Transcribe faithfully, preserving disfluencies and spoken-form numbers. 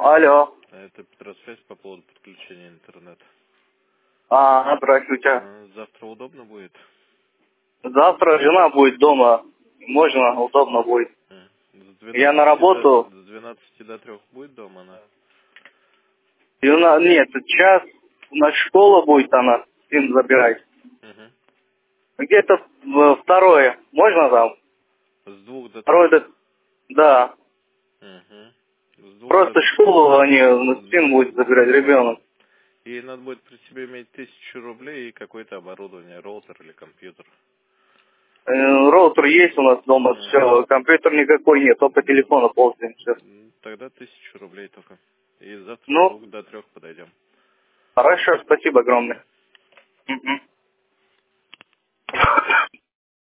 Алло. Это Петросвязь по поводу подключения интернета. А, здравствуйте. А, Завтра удобно будет? Завтра жена будет дома. Можно, удобно будет. А, С Я на двенадцати работу. до, с двенадцати до трех будет дома она? Жена, нет, сейчас у нас школа будет, она сын забирать. Угу. Где-то в- второе. Можно там? С двух до Второе, трех? до- да. Угу. С двух до Просто школу они, ну, сын будет забирать, ребенок. И надо будет при себе иметь тысячу рублей и какое-то оборудование, роутер или компьютер. Э, Роутер есть у нас дома, Мгм. все. Компьютер никакой нет, только телефона пользуемся. Всё. М, Тогда тысячу рублей только. И завтра с Ну, двух до трех подойдем. хорошо, спасибо Мгм. огромное. Мгм.